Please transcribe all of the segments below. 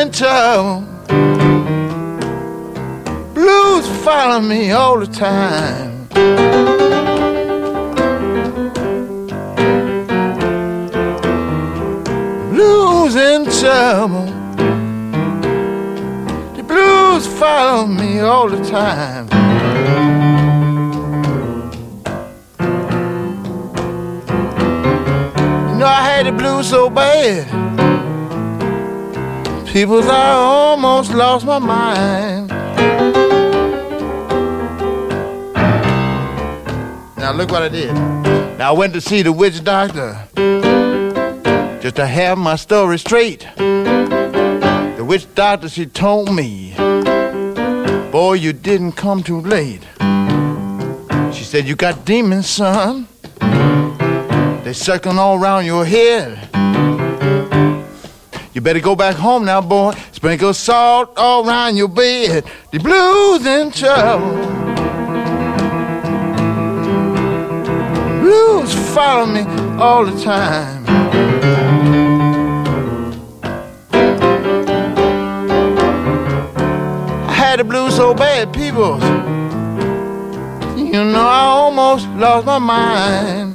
in trouble. Blues follow me all the time. Blues in trouble. The blues follow me all the time. You know I had the blues so bad, people, I almost lost my mind. Now look what I did. Now I went to see the witch doctor just to have my story straight. The witch doctor, she told me, boy, you didn't come too late. She said, you got demons, son. They circling all around your head. You better go back home now, boy. Sprinkle salt all around your bed. The blues in trouble. Blues follow me all the time. I had the blues so bad, people, you know I almost lost my mind.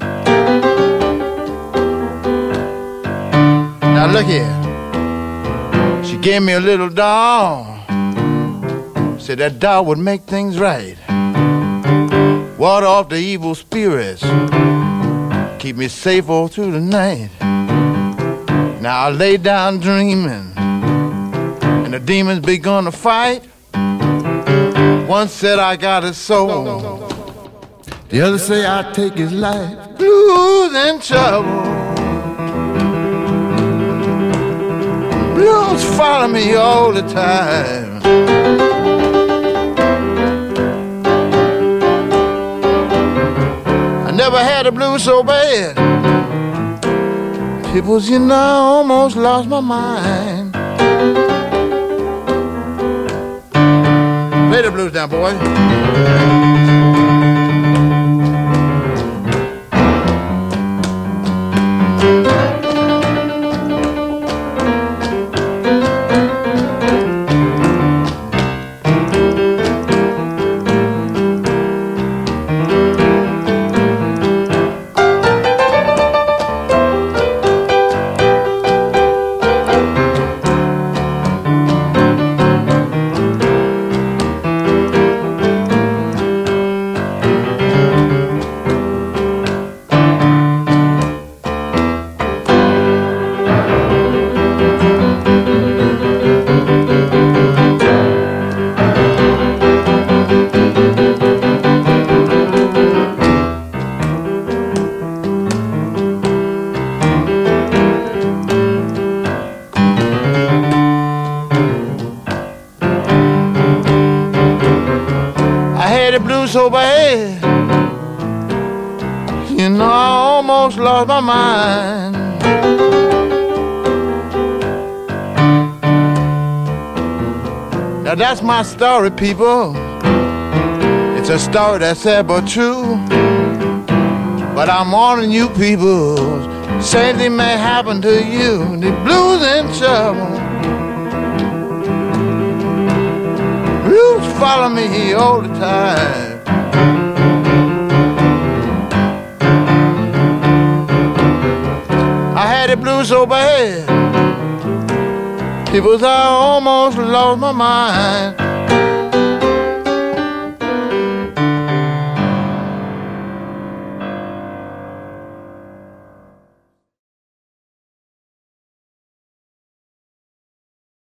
Now look here. She gave me a little doll. Said that doll would make things right. Ward off the evil spirits. Keep me safe all through the night. Now I lay down dreaming, and the demons begun to fight. One said I got his soul, the other say I take his life. Blues in trouble. Blues follow me all the time. I never had the blues so bad. Peoples, you know, I almost lost my mind. Play the blues down, boy. So bad, you know I almost lost my mind. Now that's my story, people. It's a story that's sad but true. But I'm warning you, people, same thing may happen to you. The blues in trouble. Blues follow me all the time. I had the blues so bad, people, I almost lost my mind.